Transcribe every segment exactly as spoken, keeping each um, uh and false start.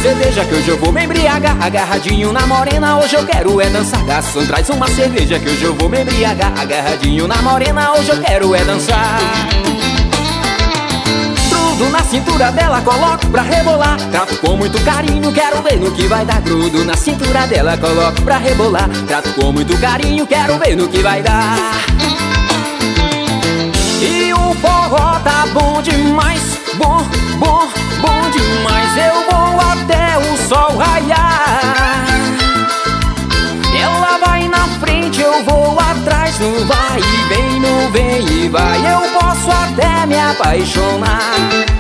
cerveja que hoje eu vou me embriagar. Agarradinho na morena, hoje eu quero é dançar. Garçom, traz uma cerveja que hoje eu vou me embriagar. Agarradinho na morena, hoje eu quero é dançar. Grudo na cintura dela, coloco pra rebolar. Trato com muito carinho, quero ver no que vai dar. Grudo na cintura dela, coloco pra rebolar. Trato com muito carinho, quero ver no que vai dar. E o forró tá bom demais, bom, bom, bom demais. Eu vou até o sol raiar. Ela vai na frente, eu vou atrás. No vai e vem, no vem e vai. Eu posso até me apaixonar.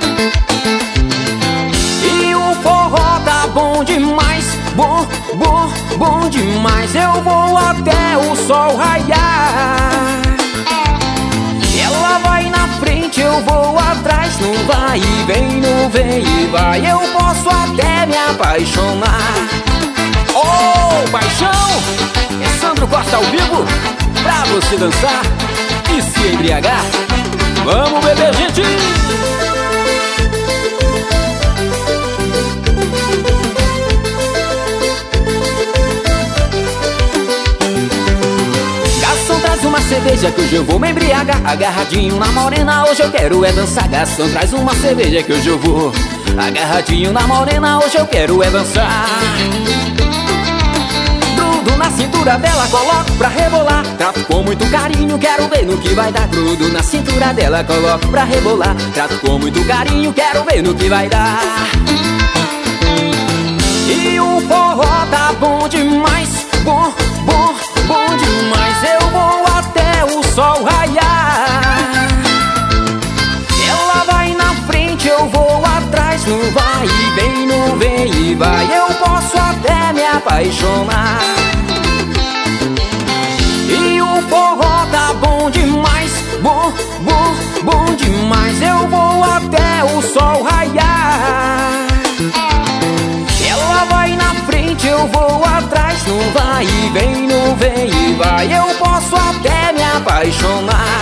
E o forró tá bom demais, bom, bom, bom demais. Eu vou até o sol raiar. Ela vai na frente, eu vou atrás. No vai e vem, no vem e vai. Eu posso até me apaixonar. Oh, paixão! É Sandro Costa ao vivo, pra você dançar e se embriagar. Vamos beber, gente! Uma cerveja que hoje eu vou me embriagar. Agarradinho na morena, hoje eu quero é dançar. Garçom, traz uma cerveja que hoje eu vou. Agarradinho na morena, hoje eu quero é dançar. Grudo na cintura dela, coloco pra rebolar. Trato com muito carinho, quero ver no que vai dar. Grudo na cintura dela, coloco pra rebolar. Trato com muito carinho, quero ver no que vai dar. E o forró tá bom demais, bom, bom, bom demais. Eu vou até o sol raiar. Ela vai na frente, eu vou atrás. No vai e vem, no vem e vai. Eu posso até me apaixonar. E o forró tá bom demais, bom, bom, bom demais. Eu vou até o sol raiar. Ela vai na frente, eu vou atrás. No vai e vem, no vem e vai. Eu posso até me apaixonar.